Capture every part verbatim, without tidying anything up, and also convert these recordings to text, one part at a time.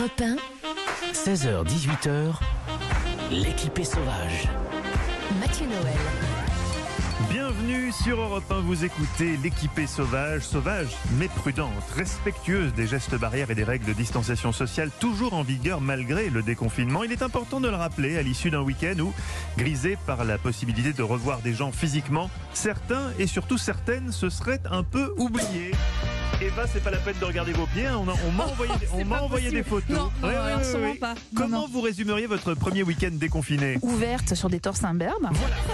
Europe un, seize heures dix-huit heures, l'équipée sauvage. Mathieu Noël. Bienvenue sur Europe un, vous écoutez l'équipée sauvage, sauvage mais prudente, respectueuse des gestes barrières et des règles de distanciation sociale toujours en vigueur malgré le déconfinement. Il est important de le rappeler à l'issue d'un week-end où, grisé par la possibilité de revoir des gens physiquement, certains et surtout certaines se seraient un peu oubliés. Eva, c'est pas la peine de regarder vos pieds, hein. on, a, on m'a envoyé, on m'a envoyé des photos. Non, non, Ouais, ouais, alors ouais, sûrement ouais. pas. Non, Comment non. vous résumeriez votre premier week-end déconfiné ? Ouverte sur des torses imberbes.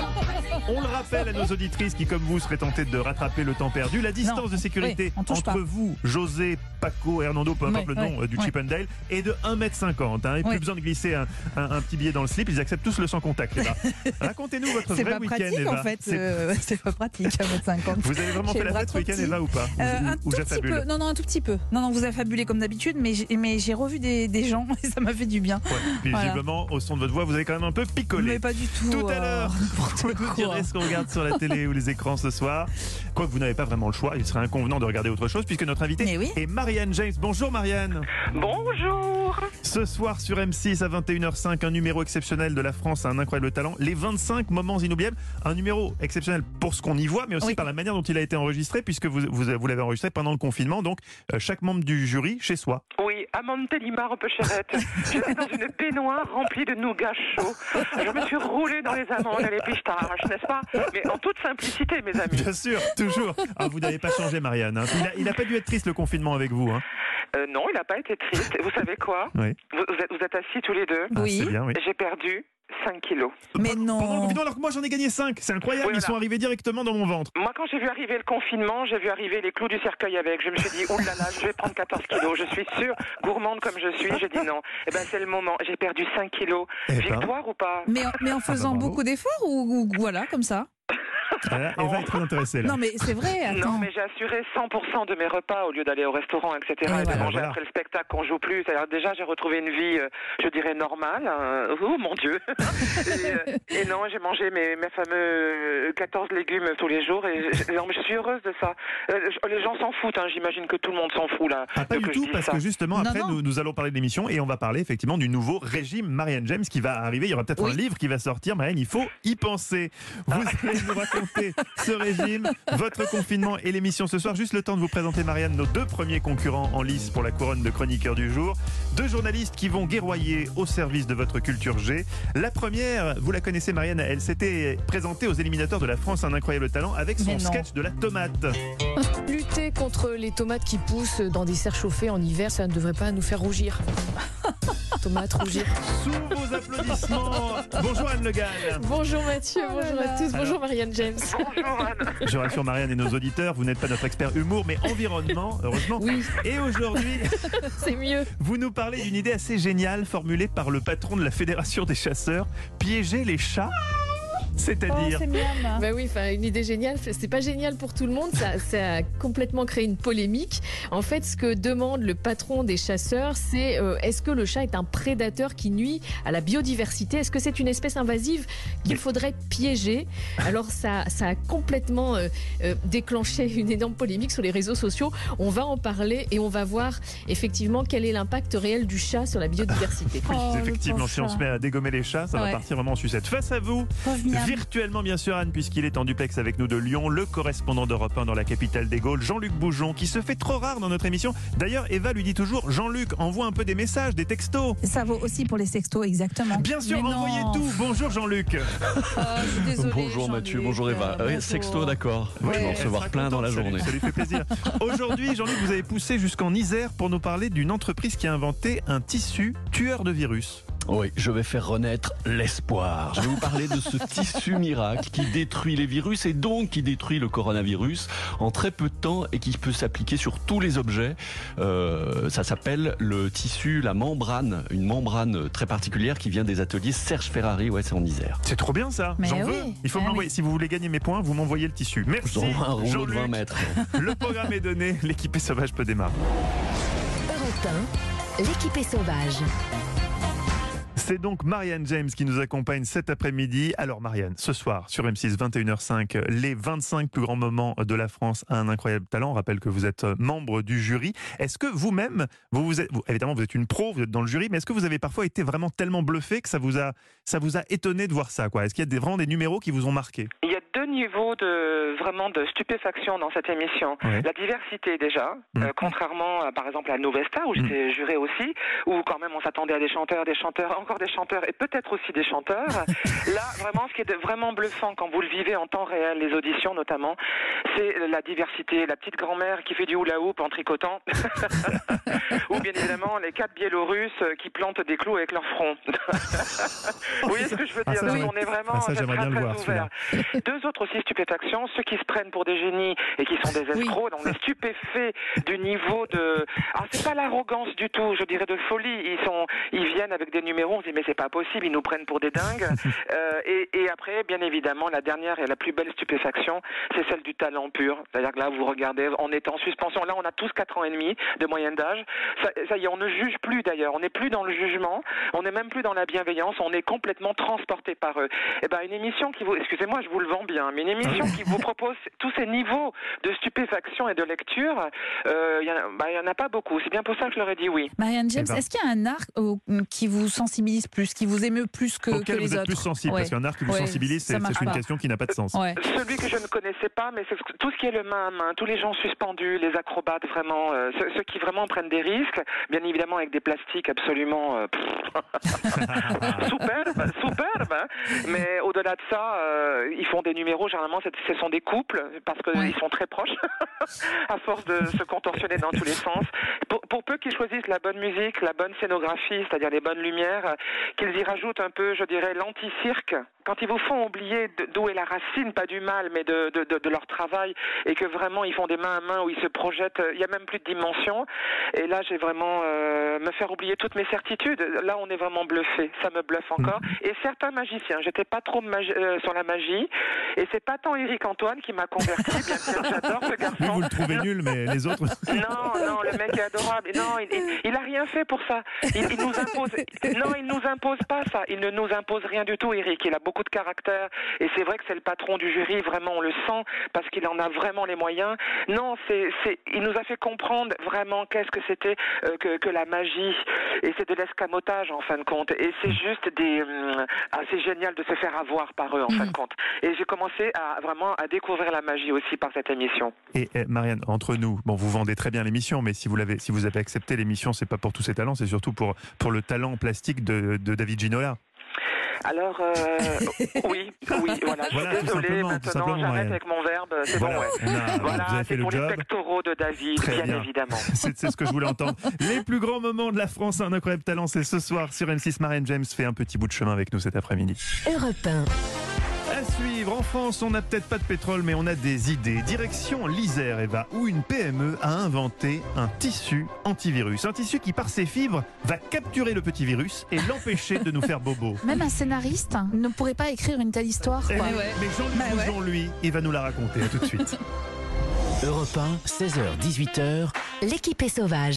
On le rappelle à nos auditrices qui, comme vous, seraient tentées de rattraper le temps perdu. La distance Non. de sécurité Oui, on touche entre pas. vous, José, Paco, Hernando, peu importe Oui, le nom oui, euh, du oui. Chip and Dale, est de un mètre cinquante. Hein, et plus Oui. besoin de glisser un, un- un petit billet dans le slip. Ils acceptent tous le sans contact. Eva. Racontez-nous votre C'est vrai pas week-end, pratique Eva. en fait. C'est- euh, c'est pas pratique à un mètre cinquante. Vous avez vraiment J'ai fait le la bras fête ce trop week-end, petit. Eva, ou pas Euh, Ou- un ou tout petit j'affabule peu. Non, non, un tout petit peu. Non, non, vous affabulez comme d'habitude, mais j'ai, mais j'ai revu des, des gens et ça m'a fait du bien. Ouais, visiblement, au son de votre voix, vous avez quand même un peu picolé. Mais pas du tout. Tout à euh, l'heure, vous nous quoi. direz ce qu'on regarde sur la télé ou les écrans ce soir. Quoique vous n'avez pas vraiment le choix, il serait inconvenant de regarder autre chose puisque notre invitée Mais oui. est Marianne James. Bonjour Marianne. Bonjour. Ce soir sur M six à vingt et une heures cinq, un numéro exceptionnel de la France à un incroyable talent. Les vingt-cinq moments inoubliables. Un numéro exceptionnel pour ce qu'on y voit, mais aussi Oui. par la manière dont il a été enregistré puisque vous, vous, vous l'avez enregistré pendant le confinement. Donc euh, chaque membre du jury chez soi. Oui, Amande Télimar, un peu chérette. J'étais dans une baignoire remplie de nougat chaud. Je me suis roulée dans les amandes et les pistaches, n'est-ce pas? Mais en toute simplicité, mes amis. Bien sûr, toujours. Ah, vous n'avez pas changé Marianne. hein. Il, a, il a pas dû être triste le confinement avec vous. Hein. Euh, non, il n'a pas été triste. Vous savez quoi? Oui. vous, vous êtes, vous êtes assis tous les deux. Ah, Oui. c'est bien, oui. J'ai perdu cinq kilos. Mais Pendant le non. confinement, alors que moi j'en ai gagné cinq. C'est incroyable, Oui, ils voilà. sont arrivés directement dans mon ventre. Moi, quand j'ai vu arriver le confinement, j'ai vu arriver les clous du cercueil avec. Je me suis dit, oh là là, je vais prendre quatorze kilos. Je suis sûre, gourmande comme je suis. J'ai dit non. Eh ben, c'est le moment. J'ai perdu cinq kilos. Eh ben. Victoire ou pas? Mais, en- mais en faisant bravo. beaucoup d'efforts ou, ou voilà, comme ça? Voilà, Eva est très intéressée là. Non, mais c'est vrai. Attends. Non, mais j'ai assuré cent pour cent de mes repas au lieu d'aller au restaurant, et cetera. Et Et, de voilà. manger Voilà. après le spectacle qu'on joue plus. Alors déjà, j'ai retrouvé une vie, euh, je dirais, normale. hein. Oh mon Dieu. et, euh, et non, j'ai mangé mes, mes fameux euh, quatorze légumes tous les jours. Et je, non, mais je suis heureuse de ça. Euh, je- les gens s'en foutent. hein. J'imagine que tout le monde s'en fout là. Ah, pas de du que je tout, dise parce ça. que justement, Non, après, non. nous, nous allons parler de l'émission et on va parler effectivement du nouveau régime Marianne James qui va arriver. Il y aura peut-être Oui. un livre qui va sortir. Marianne, il faut y penser. Vous allez nous raconter ce régime, votre confinement et l'émission ce soir. Juste le temps de vous présenter, Marianne, nos deux premiers concurrents en lice pour la couronne de chroniqueur du jour. Deux journalistes qui vont guerroyer au service de votre culture G. La première, vous la connaissez, Marianne, elle s'était présentée aux éliminateurs de la France un incroyable talent avec son Mais non. sketch de la tomate. Lutter contre les tomates qui poussent dans des serres chauffées en hiver, ça ne devrait pas nous faire rougir. Tomates rougir. Sous vos applaudissements, bonjour Anne Le Gall. Bonjour Mathieu, Oh là bonjour là. à tous, Alors- bonjour Marianne James. Bonjour Anne. Je rassure Marianne et nos auditeurs, vous n'êtes pas notre expert humour, mais environnement, heureusement. Oui, Et aujourd'hui, c'est mieux. vous nous parlez d'une idée assez géniale formulée par le patron de la Fédération des chasseurs, piéger les chats. Oh, C'est-à-dire, c'est miam. Bah oui, enfin une idée géniale. C'est pas génial pour tout le monde. Ça, ça a complètement créé une polémique. En fait, ce que demande le patron des chasseurs, c'est euh, est-ce que le chat est un prédateur qui nuit à la biodiversité? Est-ce que c'est une espèce invasive qu'il faudrait piéger? Alors ça, ça a complètement euh, euh, déclenché une énorme polémique sur les réseaux sociaux. On va en parler et on va voir effectivement quel est l'impact réel du chat sur la biodiversité. oui, Oh, le effectivement, pauvre si on chat. se met à dégommer les chats, ça va Ouais. partir vraiment en sucette. Face à vous, Pauvre miam. virtuellement bien sûr Anne, puisqu'il est en duplex avec nous de Lyon, le correspondant d'Europe un dans la capitale des Gaules, Jean-Luc Boujon, qui se fait trop rare dans notre émission. D'ailleurs, Eva lui dit toujours, Jean-Luc, envoie un peu des messages, des textos. Ça vaut aussi pour les sextos, exactement. Bien sûr, Mais non. envoyez tout. Bonjour Jean-Luc. Ah, je suis désolée, Bonjour Jean-Luc. Mathieu, bonjour Eva. Euh, Oui, bonjour. sexto, d'accord. Oui, Je vais en elle recevoir sera plein dans la contente, ça lui- journée. Ça lui fait plaisir. Aujourd'hui, Jean-Luc, vous avez poussé jusqu'en Isère pour nous parler d'une entreprise qui a inventé un tissu tueur de virus. Oui, je vais faire renaître l'espoir. Je vais vous parler de ce tissu miracle qui détruit les virus et donc qui détruit le coronavirus en très peu de temps et qui peut s'appliquer sur tous les objets. Euh, ça s'appelle le tissu, la membrane, une membrane très particulière qui vient des ateliers Serge Ferrari, ouais, c'est en Isère. C'est trop bien ça. Mais J'en oui. veux. Il faut Ah m'envoyer. oui. Si vous voulez gagner mes points, vous m'envoyez le tissu. Je Merci. vous envoie un rouleau de Jean-Luc. vingt mètres. Le programme est donné. L'équipée sauvage peut démarrer. Europe un, l'équipée sauvage. C'est donc Marianne James qui nous accompagne cet après-midi. Alors Marianne, ce soir sur M six, vingt et une heures cinq, les vingt-cinq plus grands moments de la France à un incroyable talent. On rappelle que vous êtes membre du jury. Est-ce que vous-même, vous, vous êtes, vous, évidemment vous êtes une pro, vous êtes dans le jury, mais est-ce que vous avez parfois été vraiment tellement bluffé que ça vous a, ça vous a étonné de voir ça, quoi? Est-ce qu'il y a des, vraiment des numéros qui vous ont marqué? Il y a deux niveaux de vraiment de stupéfaction dans cette émission. Ouais. La diversité déjà, Mmh. euh, contrairement à, par exemple à Novesta où j'étais mmh. juré aussi, où quand même on s'attendait à des chanteurs, des chanteurs, encore des chanteurs et peut-être aussi des chanteurs. Là, vraiment, ce qui est de, vraiment bluffant quand vous le vivez en temps réel, les auditions notamment, c'est la diversité. La petite grand-mère qui fait du hula-hoop en tricotant, ou bien évidemment les quatre Biélorusses qui plantent des clous avec leur front. Vous voyez ce que je veux dire? Ah, ça, oui. oui. On est vraiment ah, ça, très, j'aimerais bien très le voir, ouvert. Deux autres aussi stupéfactions, ceux qui se prennent pour des génies et qui sont des escrocs, oui. On est stupéfait du niveau de... Alors c'est pas l'arrogance du tout, je dirais de folie. Ils sont, ils viennent avec des numéros, on se dit mais c'est pas possible, ils nous prennent pour des dingues. euh, et, et après, bien évidemment, la dernière et la plus belle stupéfaction, c'est celle du talent pur. C'est-à-dire que là, vous regardez, on est en suspension. Là, on a tous quatre ans et demi de moyenne d'âge. Ça, ça y est, on ne juge plus d'ailleurs. On n'est plus dans le jugement. On n'est même plus dans la bienveillance. On est complètement transporté par eux. Et ben, une émission qui vous, excusez-moi, je vous le vends bien, mais une émission qui vous propose tous ces niveaux de stupéfaction et de lecture, euh, il y en a, bah, il y en a pas beaucoup. C'est bien pour ça que je leur ai dit oui. Marianne James, ben. est-ce qu'il y a un art euh, qui vous sensibilise plus, qui vous émeut plus que, auquel que les vous êtes autres? plus sensible, ouais. parce qu'un art qui vous ouais, sensibilise, c'est, c'est une pas. question qui n'a pas de sens. Ouais. Celui que je ne connaissais pas, mais c'est tout ce qui est le main à main, tous les gens suspendus, les acrobates vraiment, euh, ceux, ceux qui vraiment prennent des risques, bien évidemment avec des plastiques absolument euh, superbes, superbes, hein. Mais au-delà de ça, euh, ils font des numéros, généralement ce sont des couples, parce qu'ils ouais. sont très proches, à force de se contorsionner dans tous les sens. Pour, pour peu qu'ils choisissent la bonne musique, la bonne scénographie, c'est-à-dire les bonnes lumières, qu'ils y rajoutent un peu, je dirais, l'anti-cirque, quand ils vous font oublier d'où est la racine, pas du mal, mais de, de, de, de leur travail, et que vraiment ils font des mains à main où ils se projettent, il n'y a même plus de dimension. Et là, j'ai vraiment euh, me faire oublier toutes mes certitudes. Là, on est vraiment bluffé. Ça me bluffe encore. Mmh. Et certains magiciens, j'étais pas trop magi- euh, sur la magie, et c'est pas tant Éric Antoine qui m'a converti. Bien sûr, j'adore ce garçon. Lui, vous le trouvez non. nul, mais les autres. Non, non, le mec est adorable. Non, il, il, il a rien fait pour ça. Il, il nous impose. Non, il nous impose pas ça. Il ne nous impose rien du tout, Éric. Il a beaucoup de caractère, et c'est vrai que c'est le patron du jury. Vraiment, on le sent parce qu'il en a vraiment les moyens. Non, c'est, c'est, il nous a fait comprendre vraiment qu'est-ce que c'était euh, que, que la magie, et c'est de l'escamotage en fin de compte. Et c'est juste des, euh, ah, c'est génial de se faire avoir par eux en mmh. fin de compte. Et j'ai commencé à vraiment à découvrir la magie aussi par cette émission. Et, et Marianne, entre nous, bon, vous vendez très bien l'émission, mais si vous l'avez, si vous avez accepté l'émission, c'est pas pour tous ses talents, c'est surtout pour pour le talent plastique de, de David Ginola. Alors, euh, oui, oui, voilà, je voilà, suis désolée, maintenant j'arrête Marianne. avec mon verbe, c'est voilà, bon, ouais. on a, voilà, vous avez fait c'est le pour job. les pectoraux de David, Très bien, bien. évidemment. C'est, c'est ce que je voulais entendre. Les plus grands moments de la France, un incroyable talent, c'est ce soir sur M six. Marianne James fait un petit bout de chemin avec nous cet après-midi. Europe un. À suivre, en France, on n'a peut-être pas de pétrole, mais on a des idées. Direction l'Isère, Eva, où une P M E a inventé un tissu antivirus. Un tissu qui, par ses fibres, va capturer le petit virus et l'empêcher de nous faire bobo. Même un scénariste ne pourrait pas écrire une telle histoire. Eh Quoi. oui, Ouais. mais Jean-Luc Bah ouais. Boujon, lui, il va nous la raconter. À tout de suite. Europe un, seize heures dix-huit heures. L'équipe est sauvage.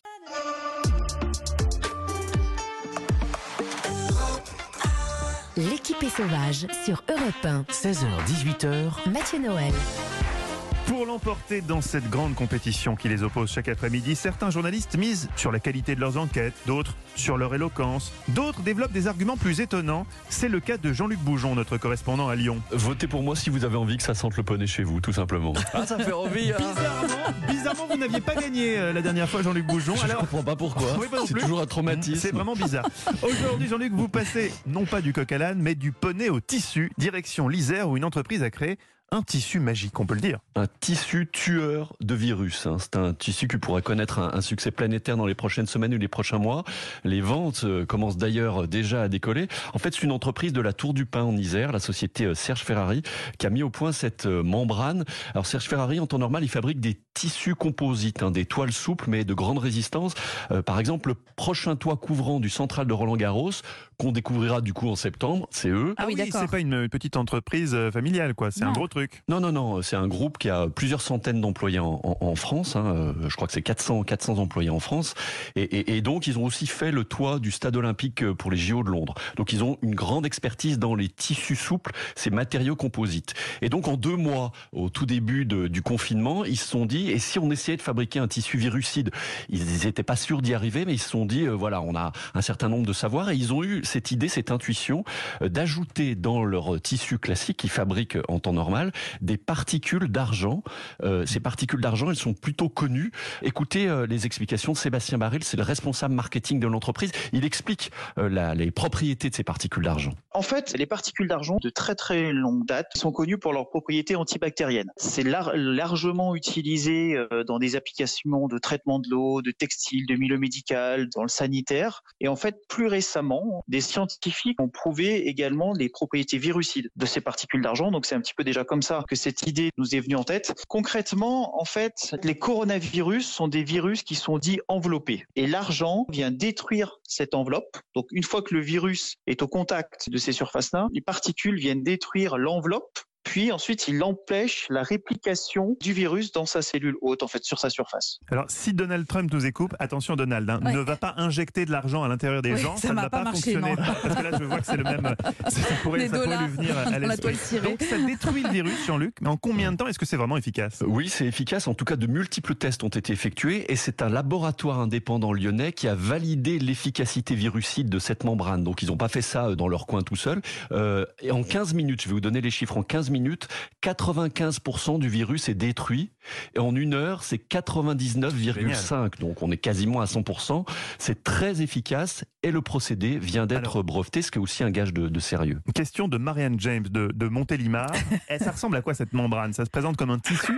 L'équipe est sauvage sur Europe un. seize heures dix-huit heures. Mathieu Noël. Pour l'emporter dans cette grande compétition qui les oppose chaque après-midi, certains journalistes misent sur la qualité de leurs enquêtes, d'autres sur leur éloquence, d'autres développent des arguments plus étonnants. C'est le cas de Jean-Luc Boujon, notre correspondant à Lyon. Votez pour moi si vous avez envie que ça sente le poney chez vous, tout simplement. Ah, ça fait envie. Hein. Bizarrement, bizarrement, vous n'aviez pas gagné euh, la dernière fois, Jean-Luc Boujon. Je ne comprends pas pourquoi. Oui, pas non C'est plus. toujours un traumatisme. C'est vraiment bizarre. Aujourd'hui, Jean-Luc, vous passez non pas du coq à l'âne, mais du poney au tissu, direction l'Isère, où une entreprise a créé un tissu magique, on peut le dire. Un tissu tueur de virus. Hein. C'est un tissu qui pourrait connaître un, un succès planétaire dans les prochaines semaines ou les prochains mois. Les ventes euh, commencent d'ailleurs déjà à décoller. En fait, c'est une entreprise de la Tour du Pin en Isère, la société euh, Serge Ferrari, qui a mis au point cette euh, membrane. Alors Serge Ferrari, en temps normal, il fabrique des tissus composites, hein, des toiles souples mais de grande résistance. Euh, par exemple, le prochain toit couvrant du Central de Roland-Garros, qu'on découvrira du coup en septembre, c'est eux. Ah oui, d'accord. C'est pas une petite entreprise euh, familiale, quoi. C'est Non. un gros truc. truc. Non, non, non, c'est un groupe qui a plusieurs centaines d'employés en, en, en France. Hein. Je crois que c'est quatre cents, quatre cents employés en France. Et, et, et donc, ils ont aussi fait le toit du stade olympique pour les J O de Londres. Donc, ils ont une grande expertise dans les tissus souples, ces matériaux composites. Et donc, en deux mois, au tout début de, du confinement, ils se sont dit, et si on essayait de fabriquer un tissu virucide? Ils n'étaient pas sûrs d'y arriver, mais ils se sont dit, euh, voilà, on a un certain nombre de savoirs, et ils ont eu cette idée, cette intuition, euh, d'ajouter dans leur tissu classique, qu'ils fabriquent en temps normal, des particules d'argent. Euh, ces particules d'argent, elles sont plutôt connues. Écoutez euh, les explications de Sébastien Baril, c'est le responsable marketing de l'entreprise. Il explique euh, la, les propriétés de ces particules d'argent. En fait, les particules d'argent de très très longue date sont connues pour leurs propriétés antibactériennes. C'est lar- largement utilisé euh, dans des applications de traitement de l'eau, de textile, de milieu médical, dans le sanitaire. Et en fait, plus récemment, des scientifiques ont prouvé également les propriétés virucides de ces particules d'argent. Donc c'est un petit peu déjà comme ça que cette idée nous est venue en tête. Concrètement, en fait, les coronavirus sont des virus qui sont dits enveloppés. Et l'argent vient détruire cette enveloppe. Donc une fois que le virus est au contact de ces surfaces-là, les particules viennent détruire l'enveloppe. Puis ensuite, il empêche la réplication du virus dans sa cellule hôte, en fait, sur sa surface. Alors, si Donald Trump nous écoute, attention Donald, hein, ouais. ne va pas injecter de l'argent à l'intérieur des oui, gens, ça, ça ne va va pas, pas marcher, fonctionner. non. Parce que là, je vois que c'est le même, ça pourrait, ça pourrait lui venir à la toile l'esprit. cirée. Donc, ça détruit le virus, Jean-Luc, mais en combien de temps est-ce que c'est vraiment efficace? Oui, c'est efficace. En tout cas, de multiples tests ont été effectués et c'est un laboratoire indépendant lyonnais qui a validé l'efficacité virucide de cette membrane. Donc, ils n'ont pas fait ça dans leur coin tout seuls. Euh, et en quinze minutes, je vais vous donner les chiffres, en quinze minutes, quatre-vingt-quinze pour cent du virus est détruit. Et en une heure, c'est quatre-vingt-dix-neuf virgule cinq. Donc, on est quasiment à cent pour cent. C'est très efficace et le procédé vient d'être Alors, breveté, ce qui est aussi un gage de, de sérieux. Question de Marianne James de, de Montélimar. Et ça ressemble à quoi cette membrane? Ça se présente comme un tissu?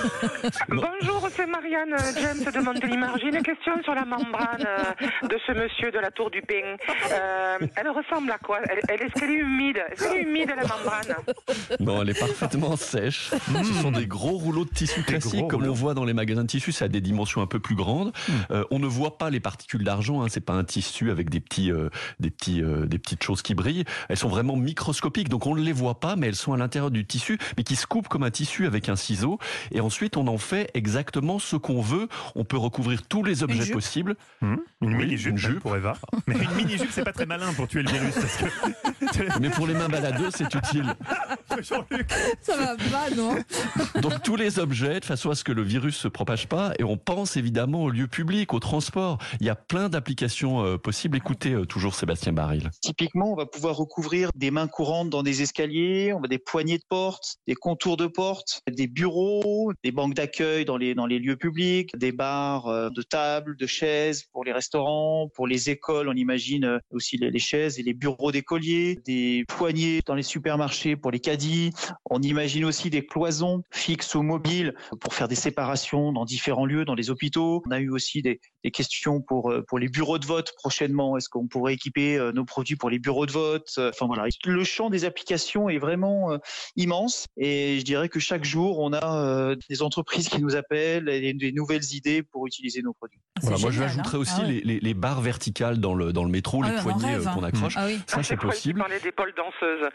Bonjour, c'est Marianne James de Montélimar. J'ai une question sur la membrane de ce monsieur de la Tour du Pin. Euh, elle ressemble à quoi? elle, elle, Est-ce qu'elle est humide? Est-ce qu'elle est humide, la membrane? Non, elle est parfaitement sèche. Mmh. Ce sont des gros rouleaux de tissu classiques, comme rouleaux. On voit dans les magasins de tissus. Ça a des dimensions un peu plus grandes. Mmh. Euh, on ne voit pas les particules d'argent. Hein. C'est pas un tissu avec des petits, euh, des petits, euh, des petites choses qui brillent. Elles sont vraiment microscopiques, donc on ne les voit pas, mais elles sont à l'intérieur du tissu, mais qui se coupent comme un tissu avec un ciseau. Et ensuite, on en fait exactement ce qu'on veut. On peut recouvrir tous les objets possibles. Mmh. Une oui, mini-jupe, une jupe pour Eva. Mais une mini-jupe, c'est pas très malin pour tuer le virus. Parce que... mais pour les mains baladeuses, c'est utile. Jean-Luc. Ça va pas, non? Donc tous les objets, de façon à ce que le virus se propage pas. Et on pense évidemment aux lieux publics, au transport. Il y a plein d'applications euh, possibles. Écoutez euh, toujours Sébastien Baril. Typiquement, on va pouvoir recouvrir des mains courantes dans des escaliers, on va des poignées de porte, des contours de porte, des bureaux, des banques d'accueil dans les, dans les lieux publics, des barres euh, de tables, de chaises pour les restaurants, pour les écoles, on imagine aussi les, les chaises et les bureaux d'écoliers, des poignées dans les supermarchés pour les caddies. On imagine aussi des cloisons fixes ou mobiles pour faire des séparations dans différents lieux, dans les hôpitaux. On a eu aussi des, des questions pour, pour les bureaux de vote prochainement. Est-ce qu'on pourrait équiper nos produits pour les bureaux de vote? Enfin voilà, le champ des applications est vraiment immense et je dirais que chaque jour, on a des entreprises qui nous appellent et des nouvelles idées pour utiliser nos produits. Voilà, génial, moi, je rajouterais hein. aussi ah ouais. les, les, les barres verticales dans le, dans le métro, ah les oui, poignées rêve, qu'on hein. accroche. Ah oui. Ça, ah, c'est possible. Tu parlais des pôles danseuses.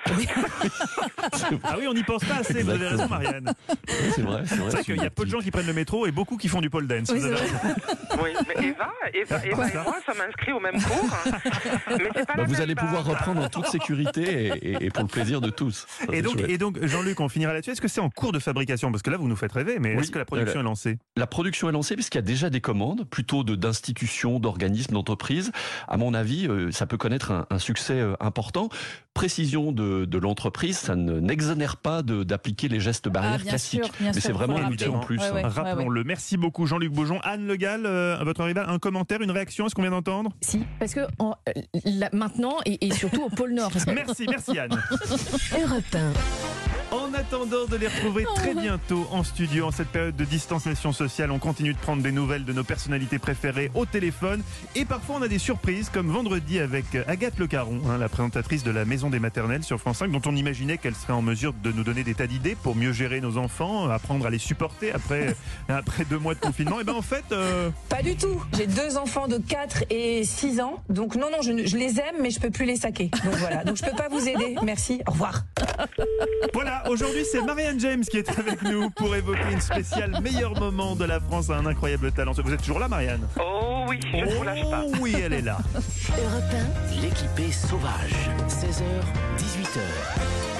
Ah oui, on n'y pense pas assez. Vous avez raison, Marianne. C'est vrai, c'est vrai. C'est vrai qu'il y a peu de gens qui prennent le métro et beaucoup qui font du pole dance. Oui, vous avez raison. Oui, mais Eva, Eva, Eva et moi, ça m'inscrit au même cours. Mais c'est pas Bah, la vous même allez pouvoir barre. reprendre en toute sécurité et, et, et pour le plaisir de tous. Ça, Et c'est donc, chouette. et donc, Jean-Luc, on finira là-dessus. Est-ce que c'est en cours de fabrication? Parce que là, vous nous faites rêver, mais Oui, est-ce que la production euh, est lancée? La production est lancée puisqu'il y a déjà des commandes, plutôt de, d'institutions, d'organismes, d'entreprises. À mon avis, euh, ça peut connaître un, un succès euh, important. Précision de, de l'entreprise, ça ne, n'exonère pas de, d'appliquer les gestes barrières Ah, bien classiques. sûr, bien Mais sûr, c'est vraiment faut un outil en rappeler. plus. Ouais, ouais. hein. Rappelons-le. Merci beaucoup, Jean-Luc Beaujon. Anne Le Gall, euh, à votre rival, un commentaire, une réaction à ce qu'on vient d'entendre? Si, parce que en- euh, là, maintenant, et, et surtout au pôle Nord. parce que- Merci, merci Anne. Europe un. En attendant de les retrouver très bientôt en studio, en cette période de distanciation sociale, on continue de prendre des nouvelles de nos personnalités préférées au téléphone. Et parfois, on a des surprises, comme vendredi avec Agathe Le Caron, hein, la présentatrice de la Maison des Maternelles sur France cinq, dont on imaginait qu'elle serait en mesure de nous donner des tas d'idées pour mieux gérer nos enfants, apprendre à les supporter après, après deux mois de confinement. Et bien en fait... Euh... Pas du tout. J'ai deux enfants de quatre et six ans. Donc non, non, je, je les aime, mais je peux plus les saquer. Donc voilà. Donc je peux pas vous aider. Merci. Au revoir. Voilà, Voilà, aujourd'hui c'est Marianne James qui est avec nous pour évoquer une spéciale meilleur moment de la France à un incroyable talent. Vous êtes toujours là, Marianne? Oh oui, je ne vous lâche pas. Oh oui, elle est là. Europe un, L'équipée sauvage. seize heures, dix-huit heures.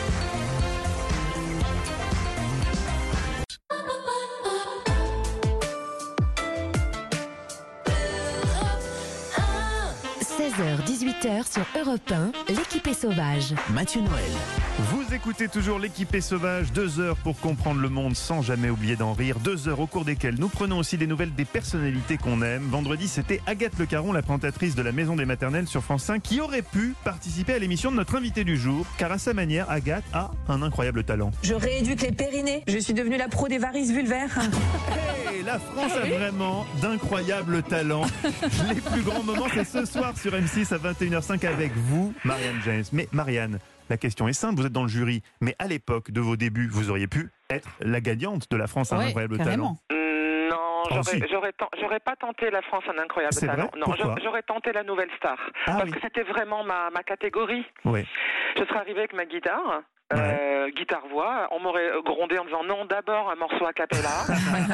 seize heures, dix-huit heures sur Europe un, l'équipée sauvage. Mathieu Noël. Vous écoutez toujours l'équipée sauvage, deux heures pour comprendre le monde sans jamais oublier d'en rire, deux heures au cours desquelles nous prenons aussi des nouvelles des personnalités qu'on aime. Vendredi, c'était Agathe Le Caron, la présentatrice de la Maison des Maternelles sur France cinq, qui aurait pu participer à l'émission de notre invité du jour, car à sa manière, Agathe a un incroyable talent. Je rééduque les périnées. Je suis devenue la pro des varices vulvaires. Hey, la France a vraiment d'incroyables talents. Les plus grands moments, c'est ce soir sur M six à vingt et une heures cinq avec vous, Marianne James. Mais Marianne, la question est simple, vous êtes dans le jury, mais à l'époque de vos débuts, vous auriez pu être la gagnante de la France à un Ouais, incroyable carrément. talent. Mm, Non, Oh, j'aurais, si. j'aurais, ten- j'aurais pas tenté la France un incroyable C'est talent. vrai Non, Pourquoi j'aurais, j'aurais tenté la nouvelle star. Ah parce oui. que c'était vraiment ma, ma catégorie. Oui. Je serais arrivée avec ma guitare. Ouais. Euh, guitare-voix, on m'aurait grondé en disant non, d'abord un morceau a cappella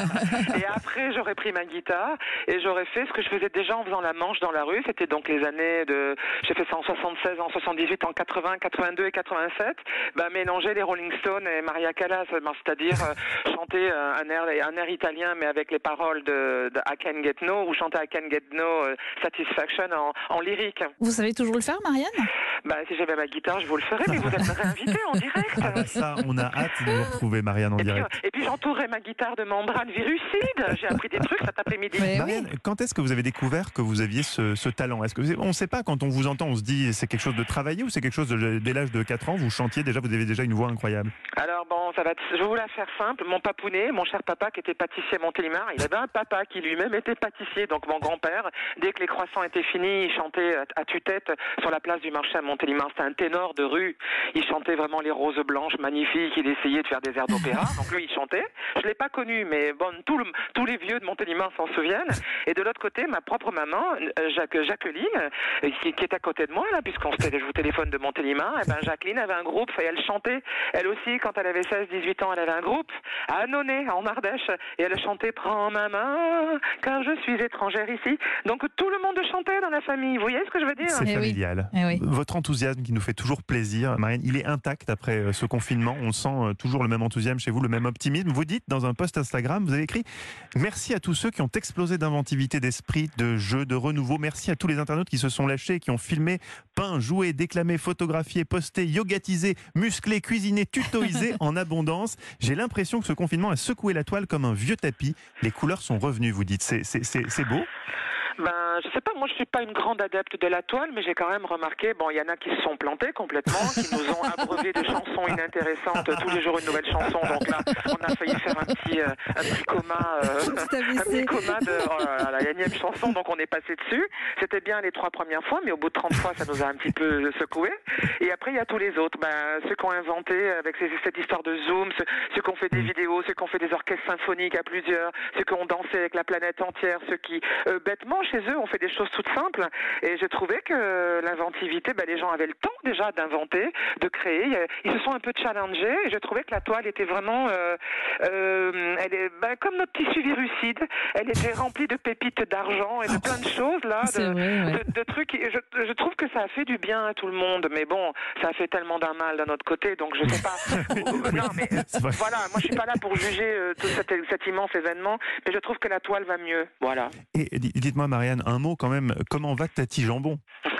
et après j'aurais pris ma guitare et j'aurais fait ce que je faisais déjà en faisant la manche dans la rue. C'était donc les années de, j'ai fait ça en soixante-seize, en soixante-dix-huit, en quatre-vingts, quatre-vingt-deux et quatre-vingt-sept, bah, mélanger les Rolling Stones et Maria Callas, ben, c'est-à-dire euh, chanter euh, un air, un air italien mais avec les paroles de, de I Can Get No, ou chanter I Can Get No euh, Satisfaction en, en lyrique. Vous savez toujours le faire, Marianne? Bah, si j'avais ma guitare, je vous le ferais, mais vous êtes réinvité en direct. Ah bah ça, on a hâte de vous retrouver, Marianne, en Et puis, direct. et puis j'entourais ma guitare de membrane virucide. J'ai appris des trucs cet après-midi. Mais Marianne, quand est-ce que vous avez découvert que vous aviez ce, ce talent? Est-ce que vous- on ne sait pas, quand on vous entend, on se dit c'est quelque chose de travaillé ou c'est quelque chose de, dès l'âge de quatre ans, vous chantiez déjà, vous avez déjà une voix incroyable? Alors bon, ça va être, je vais vous la faire simple. Mon papounet, mon cher papa qui était pâtissier à Montélimar, il avait un papa qui lui-même était pâtissier, donc mon grand-père. Dès que les croissants étaient finis, il chantait à, à tue-tête sur la place du marché à Montélimar. C'était un ténor de rue. Il chantait vraiment les roses blanches magnifiques. Il essayait de faire des airs d'opéra. Donc lui, il chantait. Je l'ai pas connu, mais bon, tout le- tous les vieux de Montélimar s'en souviennent. Et de l'autre côté, ma propre maman, euh, Jacques, Jacqueline, euh, qui, qui est à côté de moi là, puisqu'on se télé- je vous téléphone de Montélimar. Et ben Jacqueline avait un groupe et elle chantait. Elle aussi, quand elle avait seize dix-huit ans, elle avait un groupe à Annonay, en Ardèche, et elle chantait Prends ma main, car je suis étrangère ici. Donc tout le monde chantait dans la famille. Vous voyez ce que je veux dire? C'est Eh oui. familial. Eh oui. Votre enthousiasme qui nous fait toujours plaisir, Marianne, il est intact après euh, ce confinement. On sent euh, toujours le même enthousiasme chez vous, le même optimisme. Vous dites dans un post Instagram, vous avez écrit « Merci à tous ceux qui ont explosé d'inventivité, d'esprit, de jeu, de renouveau. Merci à tous les internautes qui se sont lâchés, qui ont filmé, peint, joué, déclamé, photographié, posté, yogatisé, musclé, cuisiné, tutoisé en abondance. J'ai l'impression que ce confinement a secoué la toile comme un vieux tapis. Les couleurs sont revenues, vous dites. C'est, c'est, c'est, c'est beau. Ben, je sais pas, moi je suis pas une grande adepte de la toile, mais j'ai quand même remarqué, bon, il y en a qui se sont plantés complètement, qui nous ont abreuvé de chansons inintéressantes, tous les jours une nouvelle chanson, donc là, on a failli faire un petit, euh, un petit coma, euh, Petit A V C. un petit coma de oh là là, la énième chanson, donc on est passé dessus. C'était bien les trois premières fois, mais au bout de trente fois, ça nous a un petit peu secoué. Et après, il y a tous les autres, ben, ceux qui ont inventé avec ces- cette histoire de Zoom, ceux, ceux qui ont fait des vidéos, ceux qui ont fait des orchestres symphoniques à plusieurs, ceux qui ont dansé avec la planète entière, ceux qui, euh, bêtement, chez eux, ont fait des choses toutes simples. Et j'ai trouvé que l'inventivité, ben, les gens avaient le temps déjà d'inventer, de créer. Ils se sont un peu challengés. Et j'ai trouvé que la toile était vraiment, euh, euh, elle est, ben, comme notre tissu virucide. Elle était remplie de pépites d'argent et de plein de choses là, C'est de, vrai, ouais. de, de trucs. Et Je, je trouve que ça a fait du bien à tout le monde. Mais bon, ça a fait tellement d'un mal d'un autre côté. Donc je sais pas. Non, mais C'est vrai. voilà, moi je suis pas là pour juger euh, tout cet, cet immense événement, mais je trouve que la toile va mieux. Voilà. Et d- dites-moi, Marianne, un mot quand même. Comment va Tati Jambon?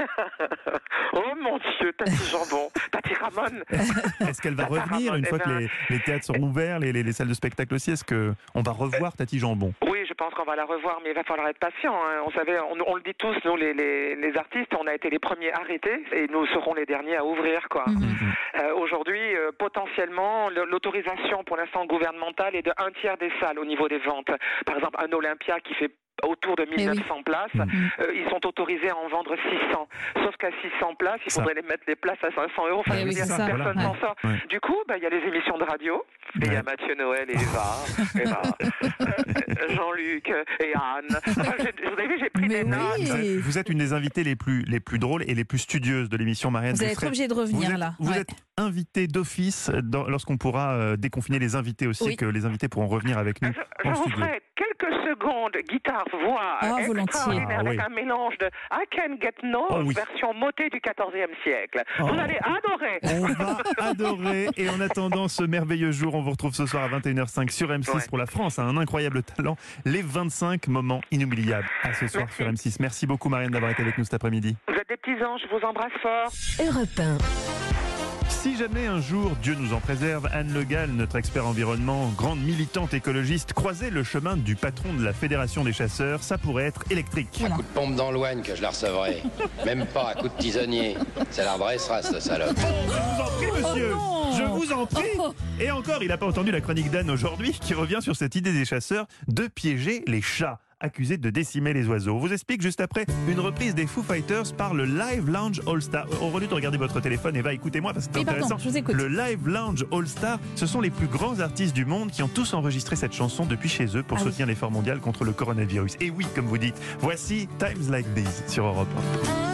Oh mon Dieu, Tati Jambon, Tati Ramon. Est-ce qu'elle va Tata revenir Ramon, une fois eh que ben, les, les théâtres seront ouverts, les, les- les salles de spectacle aussi? Est-ce qu'on va revoir Tati Jambon? Oui, je pense qu'on va la revoir, mais il va falloir être patient. Hein. On savait, on, on le dit tous, nous les, les, les artistes, on a été les premiers arrêtés et nous serons les derniers à ouvrir, quoi. Mhm. Euh, Aujourd'hui, euh, potentiellement, le- l'autorisation pour l'instant gouvernementale est de un tiers des salles au niveau des ventes. Par exemple, un Olympia qui fait autour de mille neuf cents oui. places, Mmh. euh, ils sont autorisés à en vendre six cents. Sauf qu'à six cents places, il Ça. faudrait les mettre les places à cinq cents euros. Enfin, Eh je veux oui, dire, c'est ça. personne Voilà. n'en sort. Ouais. Du coup, bah, il y a les émissions de radio. Et il y a Ouais. Mathieu Noël et Eva, Eva euh, Jean-Luc euh, et Anne. Enfin, j'ai- vous avez vu, j'ai pris Mais des notes. oui. Vous êtes- Vous êtes une des invitées les plus, les plus drôles et les plus studieuses de l'émission, Marianne Vous allez être Buffret. obligé de Vous revenir êtes, là. vous Ouais. êtes invitée d'office dans- lorsqu'on pourra euh, déconfiner les invités aussi, Oui. que les invités pourront revenir avec nous Je, je en vous studio. ferai quelques secondes guitare, voix Ah, extraordinaire volontiers. Ah, avec oui. un mélange de I Can Get No, Oh, oui. version motée du quatorzième siècle. Oh. Vous allez adorer. On va adorer. Et en attendant ce merveilleux jour, on vous retrouve ce soir à vingt et une heures cinq sur M six Ouais. pour la France. Un incroyable talent. Les vingt-cinq moments inoubliables à ce soir Merci. sur M six. Merci beaucoup, Marianne, d'avoir été avec nous cet après-midi. Vous êtes des petits anges, je vous embrasse fort. Europe un. Si jamais un jour, Dieu nous en préserve, Anne Le Gall, notre expert environnement, grande militante écologiste, croisait le chemin du patron de la Fédération des chasseurs, ça pourrait être électrique. Voilà. Coup de pompe dans l'ouane que je la recevrai. Même pas à coup de tisonnier. Ça la redressera, cette salope. Je vous en prie, monsieur. Oh non. Je vous en prie. Oh. Et encore, il n'a pas entendu la chronique d'Anne aujourd'hui, qui revient sur cette idée des chasseurs de piéger les chats accusés de décimer les oiseaux. On vous explique juste après une reprise des Foo Fighters par le Live Lounge All Star. Au lieu de regarder votre téléphone, Eva, écoutez-moi parce que c'est Oui, pardon, intéressant. je vous écoute. Le Live Lounge All Star, ce sont les plus grands artistes du monde qui ont tous enregistré cette chanson depuis chez eux pour Ah oui. soutenir l'effort mondial contre le coronavirus. Et oui, comme vous dites, voici Times Like These sur Europe un.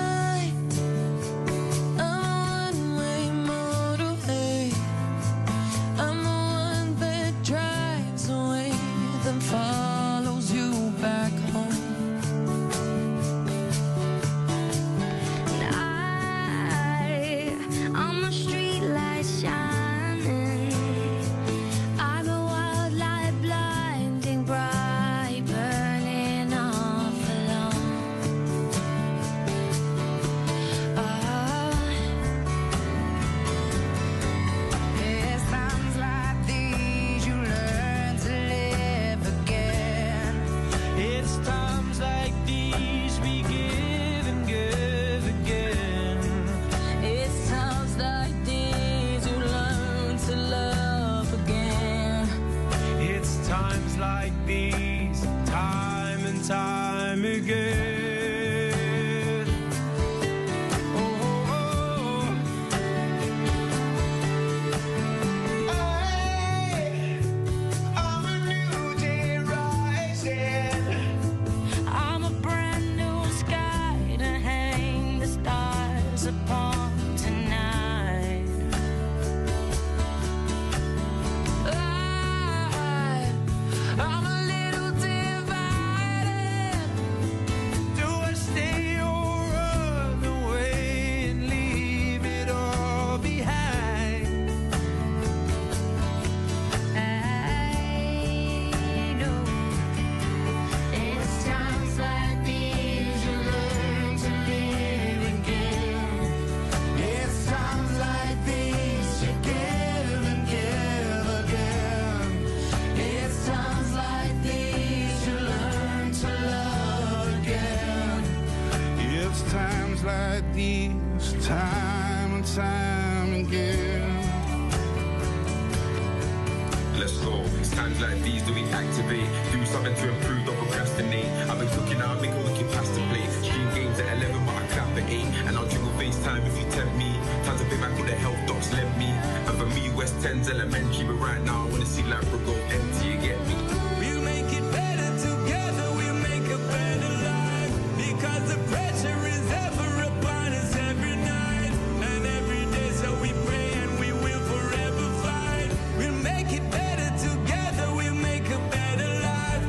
Let's go. It's times like these do we activate, do something to improve, don't procrastinate. I've been cooking now, make a wicked pasta plate. Stream games at eleven, but I clap at eight. And I'll jiggle FaceTime if you tempt me. Time to pay back all the health docs lent me. And for me, West End's elementary, but right now I wanna see Labrador go empty. You get me? We'll make it better together. We'll make a better life because the pressure is ever upon us every night and every day. So we pray and we will forever fight. We'll make it better together. We'll make a better life.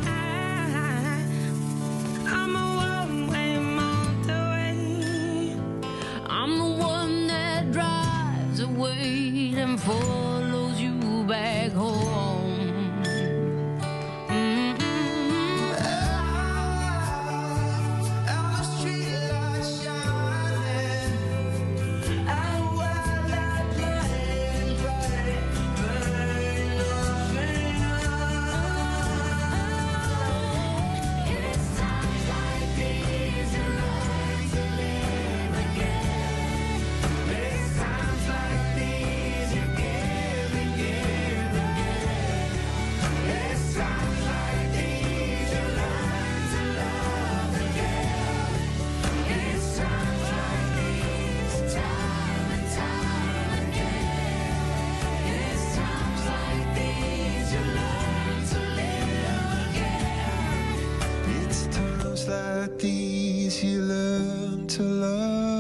I'm a one-way motorway. I'm the one that drives away and follows you back home.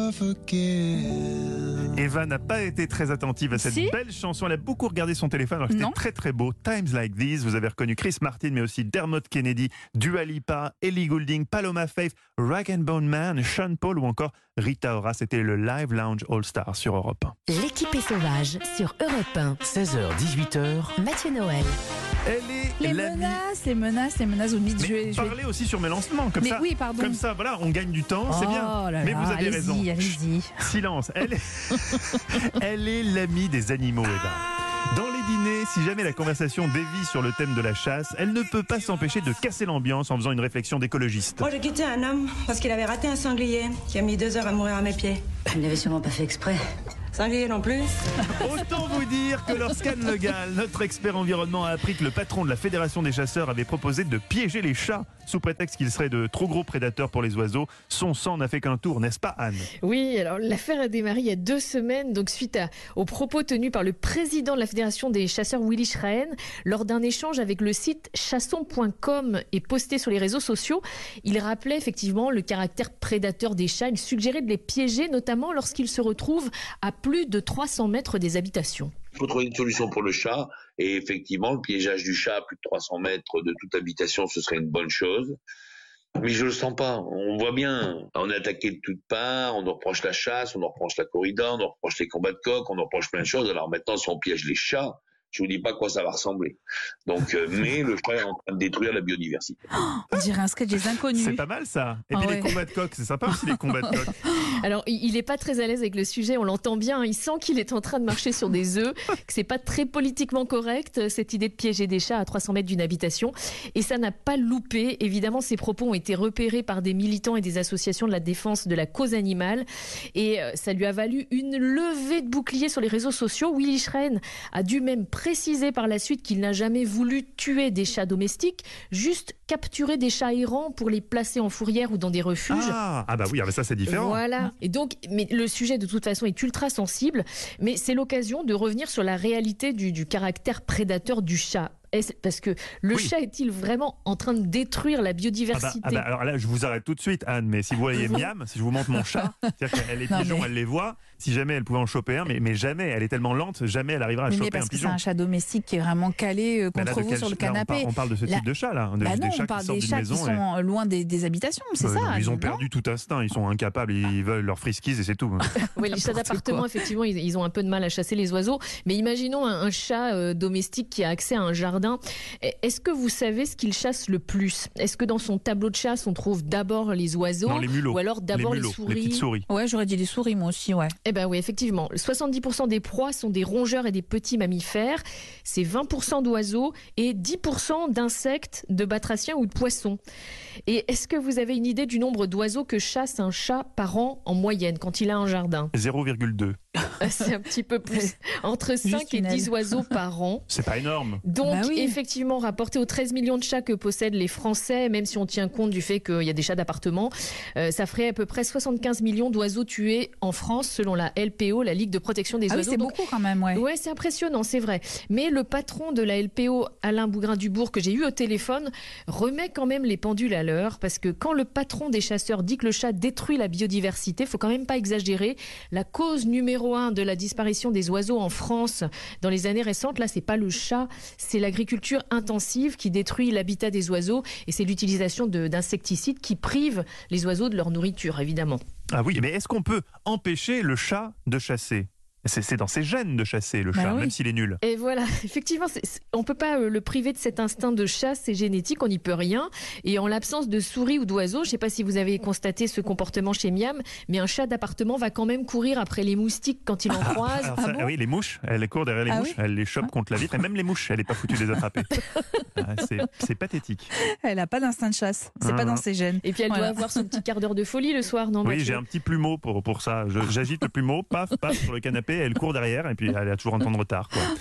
Eva n'a pas été très attentive à cette Si. belle chanson. Elle a beaucoup regardé son téléphone alors que c'était Non. très très beau. Times Like These, vous avez reconnu Chris Martin, mais aussi Dermot Kennedy, Dua Lipa, Ellie Goulding, Paloma Faith, Rag and Bone Man, Sean Paul ou encore Rita Ora. C'était le Live Lounge All Star sur Europe un. L'équipe est sauvage sur Europe un. seize heures, dix-huit heures. Mathieu Noël. Elle est Les l'amie. menaces, les menaces, les menaces. Vous me dites, je vais- Mais je vais- parlez aussi sur mes lancements, comme Mais ça. oui, pardon. Comme ça, voilà, on gagne du temps, c'est Oh bien. là Mais là, vous avez allez-y, raison. allez-y. Chut, silence. Elle est, elle est l'amie des animaux, Eva. Dans les dîners, si jamais la conversation dévie sur le thème de la chasse, elle ne peut pas s'empêcher de casser l'ambiance en faisant une réflexion d'écologiste. Moi, j'ai quitté un homme parce qu'il avait raté un sanglier qui a mis deux heures à mourir à mes pieds. Il n'avait sûrement pas fait exprès. Sanglier non plus. Autant vous dire que lorsqu'Anne Le Gall, notre expert environnement, a appris que le patron de la Fédération des chasseurs avait proposé de piéger les chats sous prétexte qu'ils seraient de trop gros prédateurs pour les oiseaux, son sang n'a fait qu'un tour, n'est-ce pas Anne? Oui, alors l'affaire a démarré il y a deux semaines, donc suite à, aux propos tenus par le président de la Fédération des chasseurs, Willy Schraen, lors d'un échange avec le site chasson point com et posté sur les réseaux sociaux. Il rappelait effectivement le caractère prédateur des chats. Il suggérait de les piéger, notamment lorsqu'ils se retrouvent à plus de trois cents mètres des habitations. Il faut trouver une solution pour le chat. Et effectivement, le piégeage du chat à plus de trois cents mètres de toute habitation, ce serait une bonne chose. Mais je le sens pas. On voit bien. On est attaqué de toutes parts. On nous reproche la chasse, on nous reproche la corrida, on nous reproche les combats de coqs, on nous reproche plein de choses. Alors maintenant, si on piège les chats, je vous dis pas à quoi ça va ressembler. Donc, euh, mais le chat est en train de détruire la biodiversité. On dirait un sketch des inconnus. C'est pas mal ça. Et Ah puis ouais. les combats de coqs, c'est sympa aussi les combats de coqs. Alors, il n'est pas très à l'aise avec le sujet, on l'entend bien, hein. Il sent qu'il est en train de marcher sur des œufs, que c'est pas très politiquement correct, cette idée de piéger des chats à trois cents mètres d'une habitation. Et ça n'a pas loupé. Évidemment, ces propos ont été repérés par des militants et des associations de la défense de la cause animale. Et euh, ça lui a valu une levée de bouclier sur les réseaux sociaux. Willy Schraen a dû même préciser par la suite qu'il n'a jamais voulu tuer des chats domestiques, juste capturer des chats errants pour les placer en fourrière ou dans des refuges. Ah, ah bah oui, ah bah ça c'est différent. Voilà. Et donc, mais le sujet de toute façon est ultra sensible, mais c'est l'occasion de revenir sur la réalité du, du caractère prédateur du chat. Est-ce- Parce que le Oui. chat est-il vraiment en train de détruire la Ah bah, biodiversité? ah bah, alors là, je vous arrête tout de suite, Anne, mais si vous voyez Miam, si je vous montre mon chat, c'est-à-dire qu'elle les Non, pigeons, mais- elle les voit, si jamais elle pouvait en choper un, mais, mais jamais, elle est tellement lente, jamais elle arrivera à Mais, mais choper parce un que c'est pigeon. un chat domestique qui est vraiment calé euh, Mais là, contre de vous quel sur le ch- là, on canapé. parle- on parle de ce type Là- de chat, là, de- Bah des non, chats on qui parle sortent des d'une chats maison qui et- sont loin des, des habitations, c'est Euh, ça. Ils ont non perdu tout instinct, ils sont incapables, ils veulent leurs friskies et c'est tout. Oui, les chats d'appartement, effectivement, ils, ils ont un peu de mal à chasser les oiseaux. Mais imaginons un, un chat euh, domestique qui a accès à un jardin. Est-ce que vous savez ce qu'il chasse le plus? Est-ce que dans son tableau de chasse, on trouve d'abord les oiseaux Non, les mulots. ou alors d'abord les, les, mulots, souris? les petites souris. Ouais, j'aurais dit les souris, moi aussi, ouais. Eh ben oui, effectivement. soixante-dix pour cent des proies sont des rongeurs et des petits mammifères. C'est vingt pour cent d'oiseaux et dix pour cent d'insectes, de batraciens ou de poissons. Et est-ce que vous avez une idée du nombre d'oiseaux que chasse un chat par an en moyenne quand il a un jardin? zéro virgule deux. C'est un petit peu plus. Entre cinq et une dix aile. oiseaux par an. C'est pas énorme. Donc, Bah oui. effectivement, rapporté aux treize millions de chats que possèdent les Français, même si on tient compte du fait qu'il y a des chats d'appartement, euh, ça ferait à peu près soixante-quinze millions d'oiseaux tués en France, selon la L P O, la Ligue de protection des Ah oui, oiseaux. c'est Donc, beaucoup quand même, ouais. ouais, c'est impressionnant, c'est vrai. Mais le patron de la L P O, Alain Bougrain-Dubourg, que j'ai eu au téléphone, remet quand même les pendules à l'heure, parce que quand le patron des chasseurs dit que le chat détruit la biodiversité, faut quand même pas exagérer. La cause numéro un de la disparition des oiseaux en France dans les années récentes, là, c'est pas le chat, c'est l'agriculture intensive qui détruit l'habitat des oiseaux, et c'est l'utilisation de- d'insecticides qui privent les oiseaux de leur nourriture, évidemment. Ah oui, mais est-ce qu'on peut empêcher le chat de chasser? C'est c'est dans ses gènes de chasser, le Bah chat, oui. même s'il est nul. Et voilà, effectivement, c'est- c'est- on ne peut pas euh, le priver de cet instinct de chasse, c'est génétique, on n'y peut rien. Et en l'absence de souris ou d'oiseaux, je ne sais pas si vous avez constaté ce comportement chez Miam, mais un chat d'appartement va quand même courir après les moustiques quand il en croise. Alors ça, ah oui, les mouches, elle court derrière les Ah mouches, oui elle les chope contre la vitre, et même les mouches, elle n'est pas foutue de les attraper. Ah, c'est- c'est pathétique. Elle n'a pas d'instinct de chasse, c'est Ah, pas non. dans ses gènes. Et puis elle Voilà. doit avoir son petit quart d'heure de folie le soir, non Oui, Mathieu j'ai un petit plumeau pour, pour ça. Je- J'agite le plumeau, paf, paf, sur le canapé, elle court derrière, et puis elle a toujours un temps de retard, quoi.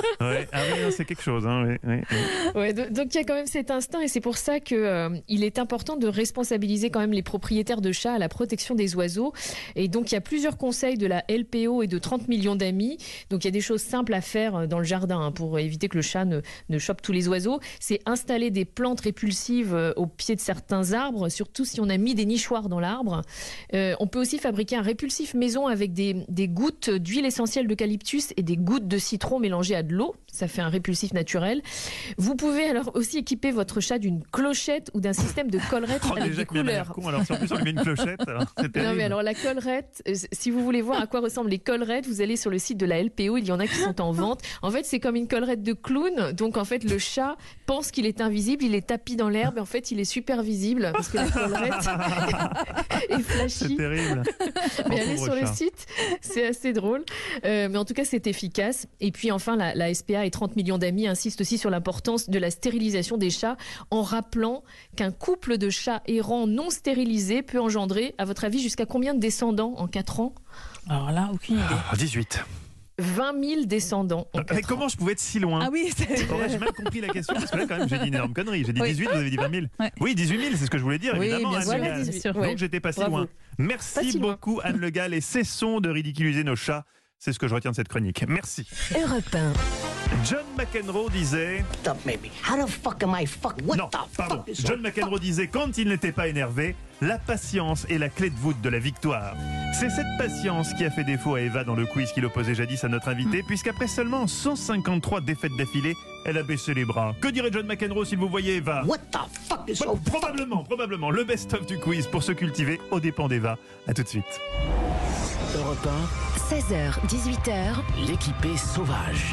Ouais, ah oui, non, c'est quelque chose. Hein, oui, oui, oui. Ouais, do- donc il y a quand même cet instinct et c'est pour ça que euh, il est important de responsabiliser quand même les propriétaires de chats à la protection des oiseaux. Et donc il y a plusieurs conseils de la L P O et de trente millions d'amis. Donc il y a des choses simples à faire dans le jardin hein, pour éviter que le chat ne, ne chope tous les oiseaux. C'est installer des plantes répulsives euh, au pied de certains arbres, surtout si on a mis des nichoirs dans l'arbre. Euh, on peut aussi fabriquer un répulsif maison avec des, des gouttes d'huile essentielle d'eucalyptus et des gouttes de citron mélangées à de l'eau. Ça fait un répulsif naturel. Vous pouvez alors aussi équiper votre chat d'une clochette ou d'un système de collerette Oh, avec déjà des que Miam a l'air couleurs. con, alors si en plus on lui met une clochette, alors c'est Non terrible. mais alors la collerette, euh, si vous voulez voir à quoi ressemblent les collerettes, vous allez sur le site de la L P O, il y en a qui sont en vente. En fait c'est comme une collerette de clown, donc en fait le chat pense qu'il est invisible, il est tapi dans l'herbe et en fait il est super visible parce que la collerette est flashy. C'est terrible. Mais Oh, allez pauvre sur le chat. site, c'est assez drôle. Euh, mais en tout cas, c'est efficace. Et puis enfin, la, la S P A et trente millions d'amis insistent aussi sur l'importance de la stérilisation des chats en rappelant qu'un couple de chats errants non stérilisés peut engendrer, à votre avis, jusqu'à combien de descendants en quatre ans? Alors là, aucune idée. Ah, dix-huit. vingt mille descendants en Mais quatre ans. comment je pouvais être si loin? Ah oui, c'est... Oh, j'ai mal compris la question parce que là quand même j'ai dit une énorme connerie. J'ai dit Oui. dix-huit, vous avez dit vingt mille. Ouais. Oui, dix-huit mille, c'est ce que je voulais dire Oui, évidemment. bien Anne sûr, Le voilà, Gall. bien sûr, Donc ouais. j'étais pas si Bravo. loin. Pas Merci si loin. beaucoup Anne Le Gall et cessons de ridiculiser nos chats. C'est ce que je retiens de cette chronique. Merci. Europe un. John McEnroe disait... Stop, maybe. How the fuck am I fuck? What Non, the pardon. fuck is John McEnroe disait quand il n'était pas énervé, la patience est la clé de voûte de la victoire. C'est cette patience qui a fait défaut à Eva dans le quiz qu'il opposait jadis à notre invité, puisqu'après seulement cent cinquante-trois défaites d'affilée, elle a baissé les bras. Que dirait John McEnroe si vous voyez Eva? What the fuck is Bah, so Probablement, probablement. Le best-of du quiz pour se cultiver aux dépens d'Eva. À tout de suite. Europe un, seize heures, dix-huit heures. l'équipé sauvage.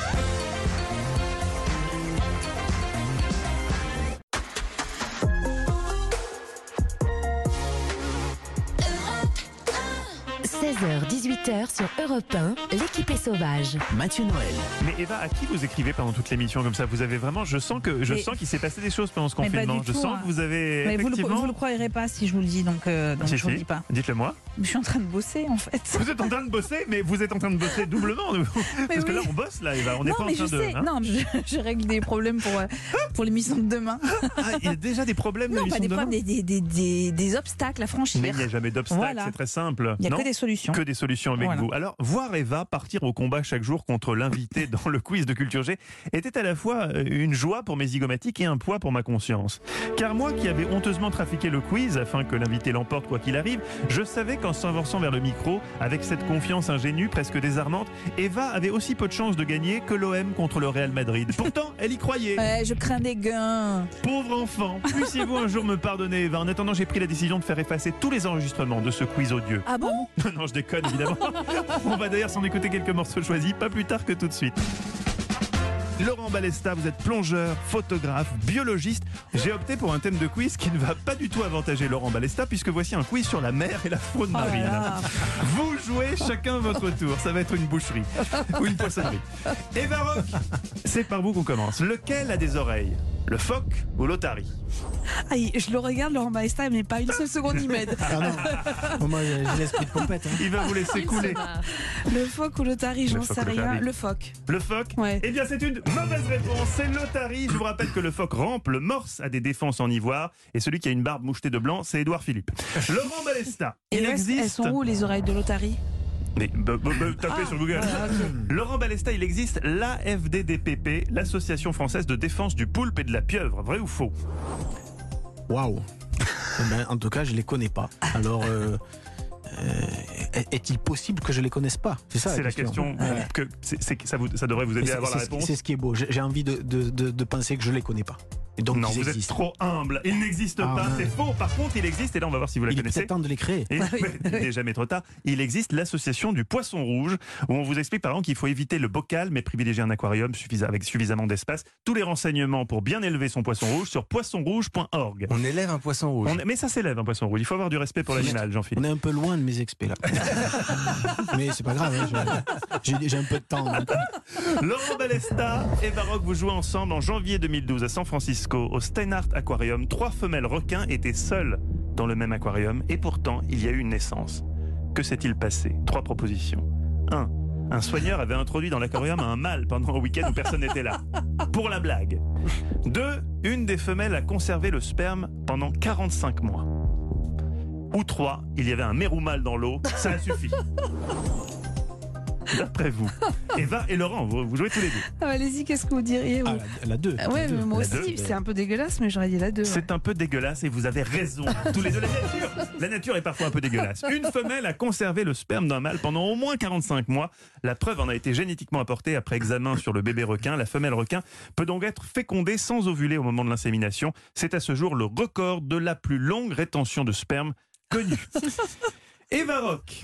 seize heures, dix-huit heures sur Europe un, l'équipe est sauvage. Mathieu Noël. Mais Eva, à qui vous écrivez pendant toute l'émission comme ça? Vous avez vraiment, je sens que je Mais- sens qu'il s'est passé des choses pendant ce Mais pas confinement. du Je tout, sens hein. que vous avez Mais vous le, effectivement. vous le croirez pas si je vous le dis, donc, euh, donc Si, je vous le si. dis pas. Dites-le-moi. Je suis en train de bosser en fait. Vous êtes en train de bosser, mais vous êtes en train de bosser doublement. Parce que oui. là, on bosse là, Eva. On n'est non, pas mais en train je de. sais, hein non, je, je règle des problèmes pour, euh, pour l'émission de demain. Ah, il y a déjà des problèmes de Non, pas l'émission des de demain. problèmes, des, des, des, des, des obstacles à franchir. Mais il n'y a jamais d'obstacle, Voilà. c'est très simple. Il n'y a Non que des solutions. Que des solutions avec Voilà. vous. Alors, voir Eva partir au combat chaque jour contre l'invité dans le quiz de Culture G était à la fois euh, une joie pour mes zygomatiques et un poids pour ma conscience. Car moi qui avais honteusement trafiqué le quiz afin que l'invité l'emporte quoi qu'il arrive, je savais qu'en s'avançant vers le micro, avec cette confiance ingénue, presque désarmante, Eva avait aussi peu de chances de gagner que l'O M contre le Real Madrid. Pourtant, elle y croyait. Ouais, je crains des gains. Pauvre enfant, puissiez-vous un jour me pardonner, Eva. En attendant, j'ai pris la décision de faire effacer tous les enregistrements de ce quiz odieux. Ah bon? Non, je déconne évidemment. On va d'ailleurs s'en écouter quelques morceaux choisis, pas plus tard que tout de suite. Laurent Balesta, vous êtes plongeur, photographe, biologiste. J'ai opté pour un thème de quiz qui ne va pas du tout avantager Laurent Balesta, puisque voici un quiz sur la mer et la faune Oh là marine. là. Vous jouez chacun votre tour. Ça va être une boucherie ou une poissonnerie. Eva Rock, c'est par vous qu'on commence. Lequel a des oreilles? Le phoque ou l'otarie? Ah, il- je le regarde, Laurent Balesta, mais pas une seule seconde, il m'aide. Ah non, Bon, moi j'ai j'ai l'esprit de compète. hein. Il va vous laisser couler. Le phoque ou l'otarie, Le j'en phoque sais ou l'otarie. rien. Le phoque. Le phoque? Ouais. Eh bien, c'est une mauvaise réponse. C'est l'otarie. Je vous rappelle que le phoque rampe, le morse a des défenses en ivoire. Et celui qui a une barbe mouchetée de blanc, c'est Édouard Philippe. Laurent Balesta. Et Il elles, existe. elles sont où les oreilles de l'otarie? Mais, bah, bah, bah, tapez Ah, sur Google. voilà, ok. Laurent Balesta, il existe l'A F D D P P, l'Association française de défense du poulpe et de la pieuvre. Vrai ou faux? Waouh. Eh ben, en tout cas, je les connais pas. Alors, euh, euh, est-il possible que je les connaisse pas? C'est ça C'est la question. Ouais. Que, c'est- c'est- ça, vous, ça devrait vous Et aider c'est- à avoir la c'est ce qui- réponse. C'est ce qui est beau. J'ai j'ai envie de, de, de, de penser que je les connais pas. Et donc, Non, ils vous êtes existent. trop humble. Il n'existe Ah, pas, ouais. c'est faux. Par contre, il existe, et là on va voir si vous la Il est connaissez. peut-être temps de les créer. Et, il n'est jamais trop tard. Il existe l'association du poisson rouge, où on vous explique par exemple qu'il faut éviter le bocal, mais privilégier un aquarium suffisa- avec suffisamment d'espace. Tous les renseignements pour bien élever son poisson rouge sur poisson rouge point org. On élève un poisson rouge. On est- mais ça s'élève un poisson rouge. Il faut avoir du respect pour l'animal, Jean-Philippe. On est un peu loin de mes experts là. Mais c'est pas grave, hein, je- j'ai j'ai un peu de temps. donc. Laurent Balesta et Baroque, vous jouez ensemble en janvier deux mille douze à San Francisco au Steinhardt Aquarium. Trois femelles requins étaient seules dans le même aquarium et pourtant il y a eu une naissance. Que s'est-il passé? Trois propositions. un. Un soigneur avait introduit dans l'aquarium un mâle pendant un week-end où personne n'était là. Pour la blague. Deux, une des femelles a conservé le sperme pendant quarante-cinq mois. Ou trois, il y avait un mérou mâle dans l'eau, ça a suffi. D'après vous. Eva et Laurent, vous, vous jouez tous les deux. Ah, allez-y, qu'est-ce que vous diriez vous? Ah, la deux. Ah ouais, la deux. mais moi La aussi, deux. c'est un peu dégueulasse, mais j'aurais dit la deux. Ouais. C'est un peu dégueulasse et vous avez raison. Tous les deux, la nature. La nature est parfois un peu dégueulasse. Une femelle a conservé le sperme d'un mâle pendant au moins quarante-cinq mois. La preuve en a été génétiquement apportée après examen sur le bébé requin. La femelle requin peut donc être fécondée sans ovuler au moment de l'insémination. C'est à ce jour le record de la plus longue rétention de sperme connue. Eva Rock.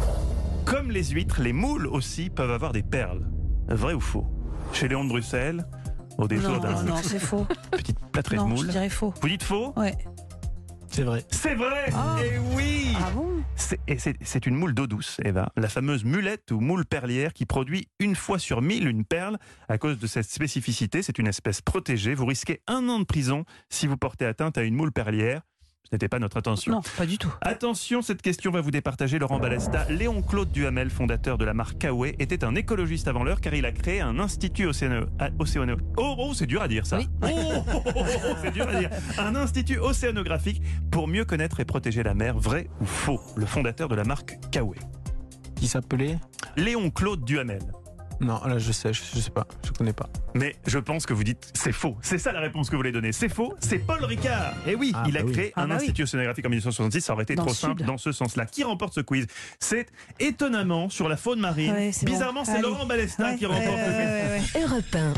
Comme les huîtres, les moules aussi peuvent avoir des perles. Vrai ou faux? Chez Léon de Bruxelles, au détour Non, d'un non, c'est faux. petite plâtrée de Non, moules. je dirais faux. Vous dites faux? Ouais. C'est vrai. C'est vrai. Ah. Et oui. Ah bon? C'est, et c'est, c'est une moule d'eau douce, Eva. La fameuse mulette ou moule perlière qui produit une fois sur mille une perle. À cause de cette spécificité, c'est une espèce protégée. Vous risquez un an de prison si vous portez atteinte à une moule perlière. Ce n'était pas notre intention. Non, pas du tout. Attention, cette question va vous départager, Laurent Balesta. Léon-Claude Duhamel, fondateur de la marque Kawe, était un écologiste avant l'heure car il a créé un institut océano... océano... Oh, oh, c'est dur à dire ça. Oui. Oh, oh, oh, oh, oh, c'est dur à dire. Un institut océanographique pour mieux connaître et protéger la mer. Vrai ou faux? Le fondateur de la marque Kawe. Qui s'appelait? Léon-Claude Duhamel. Non, là je sais, je, je sais pas, je connais pas. Mais je pense que vous dites c'est faux. C'est ça la réponse que vous voulez donner. C'est faux, c'est Paul Ricard. Et oui, Ah, il a bah oui. créé Ah, un bah oui. institut océanographique en dix-neuf cent soixante-six. Ça aurait été Dans trop le simple sud. dans ce sens-là. Qui remporte ce quiz? C'est étonnamment sur la faune marine. Ouais, c'est Bizarrement, bon. c'est Allez. Laurent Balesta Ouais, qui ouais, remporte ouais, le quiz. ouais, ouais, ouais. Europe un.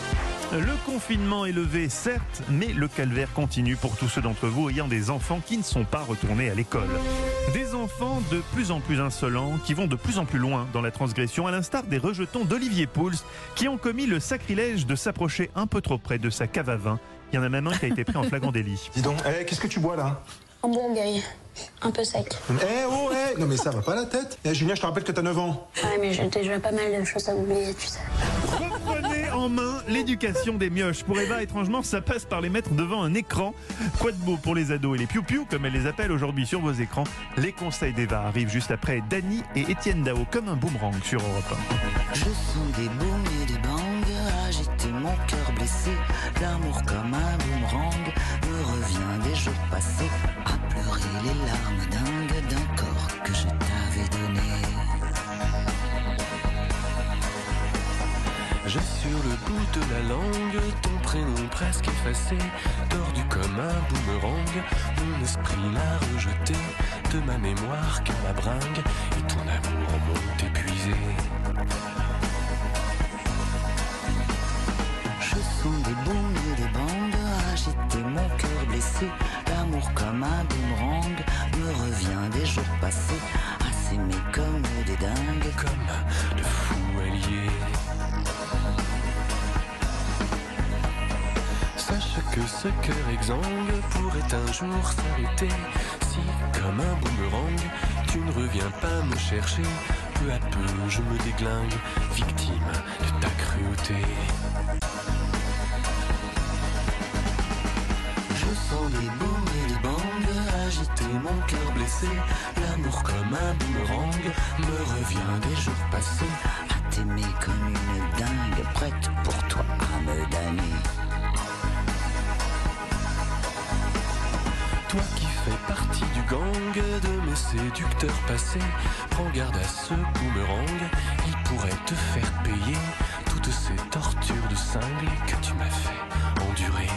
Le confinement est levé, certes, mais le calvaire continue pour tous ceux d'entre vous ayant des enfants qui ne sont pas retournés à l'école. Des enfants de plus en plus insolents, qui vont de plus en plus loin dans la transgression, à l'instar des rejetons d'Olivier Pouls, qui ont commis le sacrilège de s'approcher un peu trop près de sa cave à vin. Il y en a même un qui a été pris en flagrant délit. Dis donc, eh, qu'est-ce que tu bois là? Un Bourgogne, un peu sec. Eh oh, eh Non mais ça va pas la tête. Eh Julien, je te rappelle que t'as neuf ans. Ouais, mais j'ai déjà pas mal de choses à oublier, tu sais. Reprenez en main l'éducation des mioches. Pour Eva, étrangement, ça passe par les mettre devant un écran. Quoi de beau pour les ados et les piou-piou, comme elle les appelle aujourd'hui sur vos écrans. Les conseils d'Eva arrivent juste après Dany et Étienne Dao, comme un boomerang sur Europe un. Je sens des booms et des bangs, agiter mon cœur blessé. L'amour comme un boomerang me revient des jours passés. À pleurer les larmes dingues d'un corps que je t'avais donné. J'ai sur le bout de la langue ton prénom presque effacé, tordu comme un boomerang. Mon esprit l'a rejeté de ma mémoire car la bringue et ton amour m'ont épuisé. Je sens des booms et des bangs, agiter mon cœur blessé. L'amour comme un boomerang me revient des jours passés. À s'aimer comme des dingues, comme de fous alliés. Sache que ce cœur exsangue pourrait un jour s'arrêter si, comme un boomerang, tu ne reviens pas me chercher. Peu à peu, je me déglingue, victime de ta cruauté. Je sens des booms et des bangs, agiter mon cœur blessé. L'amour comme un boomerang me revient des jours passés. À t'aimer comme une dingue, prête pour toi à me damner. Toi qui fais partie du gang de mes séducteurs passés, prends garde à ce boomerang, il pourrait te faire payer toutes ces tortures de cinglé que tu m'as fait endurer.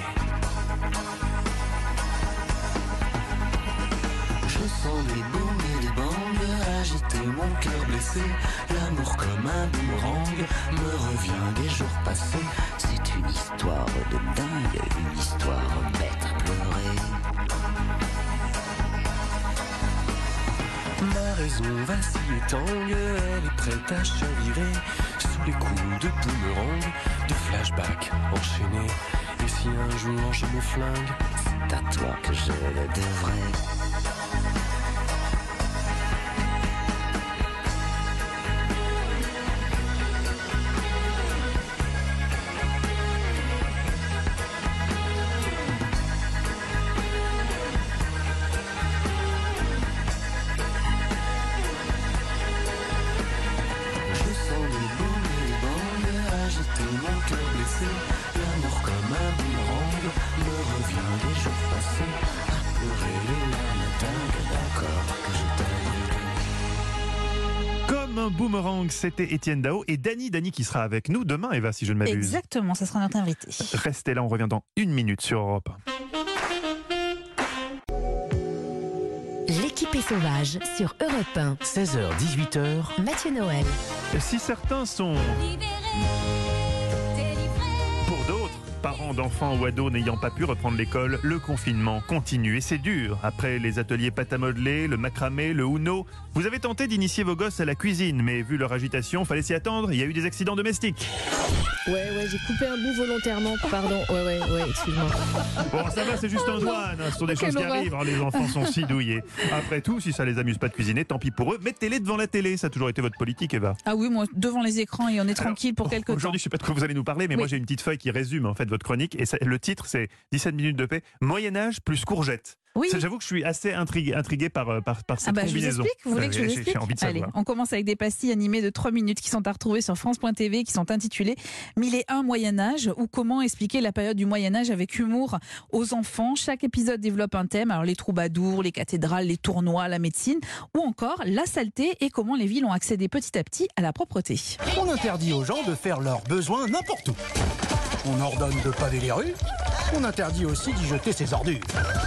Je sens des booms et des bangs, agiter mon cœur blessé. L'amour comme un boomerang me revient des jours passés. C'est une histoire de dingue, une histoire bête à pleurer. Ma raison vacille et tangue, elle est prête à chavirer sous les coups de boomerang, de flashback enchaînés. Et si un jour je me flingue, c'est à toi que je le devrais. un boomerang, c'était Étienne Dao et Dany, Dany qui sera avec nous demain, Eva, si je ne m'abuse. Exactement, ça sera notre invité. Restez là, on revient dans une minute sur Europe un. L'équipée sauvage sur Europe un. seize heures dix-huit heures. Mathieu Noël. Si certains sont... Pour d'autres, parents d'enfants ou ados n'ayant pas pu reprendre l'école, le confinement continue et c'est dur. Après les ateliers pâte à modeler, le macramé, le Uno, vous avez tenté d'initier vos gosses à la cuisine, mais vu leur agitation, fallait s'y attendre, il y a eu des accidents domestiques. Ouais, ouais, j'ai coupé un bout volontairement, pardon. Ouais, ouais, ouais, excuse-moi. Bon, ça va, c'est juste un douane, hein, ce sont des Quelle choses qui horreur. arrivent, hein, les enfants sont si douillés. Après tout, si ça les amuse pas de cuisiner, tant pis pour eux, mettez-les devant la télé, ça a toujours été votre politique, Eva. Ah oui, moi, devant les écrans et on est tranquille pour quelques temps. Aujourd'hui, je sais pas de quoi vous allez nous parler, mais Oui. moi j'ai une petite feuille qui résume en fait votre chronique et ça- le titre c'est dix-sept minutes de paix, Moyen-Âge plus courgette. Oui. Ça, j'avoue que je suis assez intrigué, intrigué par, euh, par, par cette Ah bah, je vous combinaison. explique, vous voulez Euh, que je vous j'ai- explique J'ai envie de Allez, savoir. on commence avec des pastilles animées de trois minutes qui sont à retrouver sur France point T V, qui sont intitulées mille et un Moyen-Âge ou comment expliquer la période du Moyen-Âge avec humour aux enfants. Chaque épisode développe un thème, alors les troubadours, les cathédrales, les tournois, la médecine ou encore la saleté et comment les villes ont accédé petit à petit à la propreté. On interdit aux gens de faire leurs besoins n'importe où. On ordonne de paver les rues. On interdit aussi d'y jeter ses ordures.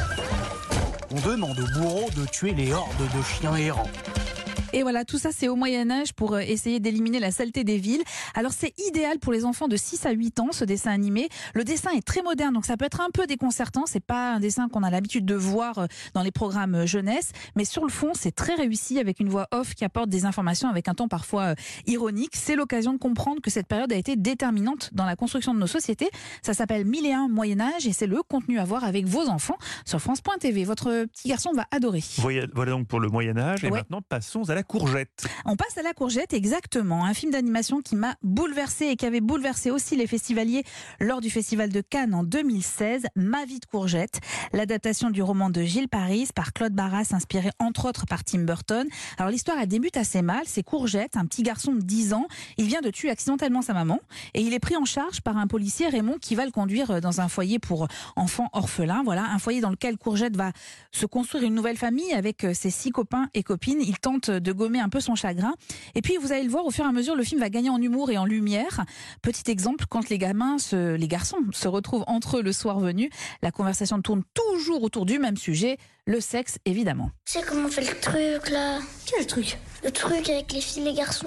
On demande aux bourreaux de tuer les hordes de chiens errants. Et voilà, tout ça c'est au Moyen-Âge pour euh, essayer d'éliminer la saleté des villes. Alors c'est idéal pour les enfants de six à huit ans, ce dessin animé. Le dessin est très moderne, donc ça peut être un peu déconcertant. C'est pas un dessin qu'on a l'habitude de voir euh, dans les programmes euh, jeunesse, mais sur le fond c'est très réussi avec une voix off qui apporte des informations avec un ton parfois euh, ironique. C'est l'occasion de comprendre que cette période a été déterminante dans la construction de nos sociétés. Ça s'appelle mille et un Moyen-Âge et c'est le contenu à voir avec vos enfants sur France point T V. Votre petit garçon va adorer. Voyez- Voilà donc pour le Moyen-Âge et Ouais. maintenant passons à la courgette. On passe à la courgette, exactement. Un film d'animation qui m'a bouleversé et qui avait bouleversé aussi les festivaliers lors du Festival de Cannes en deux mille seize. Ma vie de courgette, l'adaptation du roman de Gilles Paris par Claude Barras, inspiré entre autres par Tim Burton. Alors l'histoire, elle débute assez mal. C'est Courgette, un petit garçon de dix ans. Il vient de tuer accidentellement sa maman et il est pris en charge par un policier, Raymond, qui va le conduire dans un foyer pour enfants orphelins. Voilà, un foyer dans lequel Courgette va se construire une nouvelle famille avec ses six copains et copines. Il tente de gommer un peu son chagrin. Et puis, vous allez le voir, au fur et à mesure, le film va gagner en humour et en lumière. Petit exemple, quand les gamins, se, les garçons, se retrouvent entre eux le soir venu, la conversation tourne toujours autour du même sujet, le sexe, évidemment. Tu sais comment on fait le truc là? Quel truc? Le truc avec les filles et les garçons.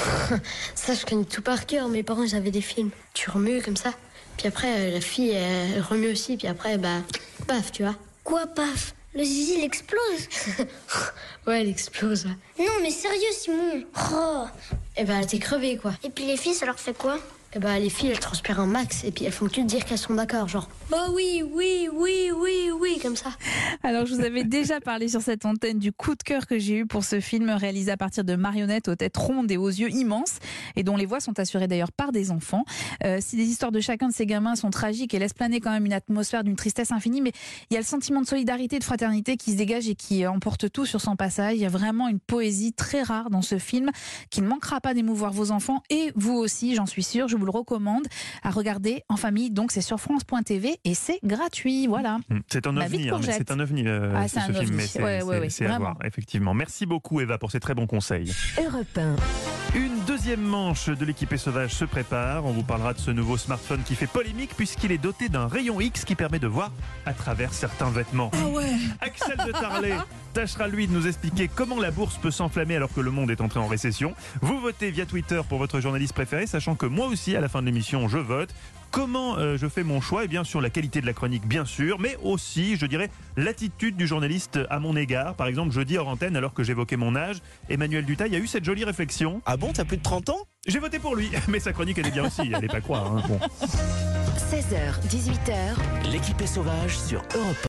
Ça, je connais tout par cœur. Mes parents, ils avaient des films. Tu remues comme ça. Puis après, la fille, elle remue aussi. Puis après, bah, paf, tu vois. Quoi, paf? Le zizi, il explose. Ouais, elle explose. Ouais. Non, mais sérieux, Simon. Oh. Et bah, t'es crevée, quoi. Et puis les filles, ça leur fait quoi? Et bah, les filles, elles transpirent un max. Et puis, elles font que dire qu'elles sont d'accord. Genre, bah oui, oui, oui, oui, oui, comme ça. Alors, je vous avais déjà parlé sur cette antenne du coup de cœur que j'ai eu pour ce film réalisé à partir de marionnettes aux têtes rondes et aux yeux immenses et dont les voix sont assurées d'ailleurs par des enfants. Euh, si les histoires de chacun de ces gamins sont tragiques et laissent planer quand même une atmosphère d'une tristesse infinie, mais il y a le sentiment de solidarité, de fraternité qui se dégage et qui emporte tout sur son passage. Il y a vraiment une poésie très rare dans ce film qui ne manquera pas d'émouvoir vos enfants et vous aussi, j'en suis sûre. Je vous le recommande à regarder en famille. Donc, c'est sur France point T V et c'est gratuit. Voilà. C'est un Ma vie de ovni, hein, mais courgette. c'est un ovni euh, Ah, ce c'est un film, ovni. mais c'est Ouais, c'est- ouais, ouais, c'est à vraiment. voir, effectivement. Merci beaucoup Eva pour ces très bons conseils. Europe un. Une deuxième manche de l'équipée sauvage se prépare. On vous parlera de ce nouveau smartphone qui fait polémique puisqu'il est doté d'un rayon X qui permet de voir à travers certains vêtements. Ah ouais. Axel de Tarlet tâchera lui de nous expliquer comment la bourse peut s'enflammer alors que le monde est entré en récession. Vous votez via Twitter pour votre journaliste préféré, sachant que moi aussi à la fin de l'émission je vote. Comment euh, je fais mon choix? Eh bien sur la qualité de la chronique bien sûr, mais aussi je dirais l'attitude du journaliste à mon égard. Par exemple jeudi hors antenne alors que j'évoquais mon âge, Emmanuel Dutail a eu cette jolie réflexion. Ah bon, t'as plus de trente ans? J'ai voté pour lui, mais sa chronique elle est bien aussi, allez pas croire. Hein. Bon. seize heures, dix-huit heures. L'équipée sauvage sur Europe un.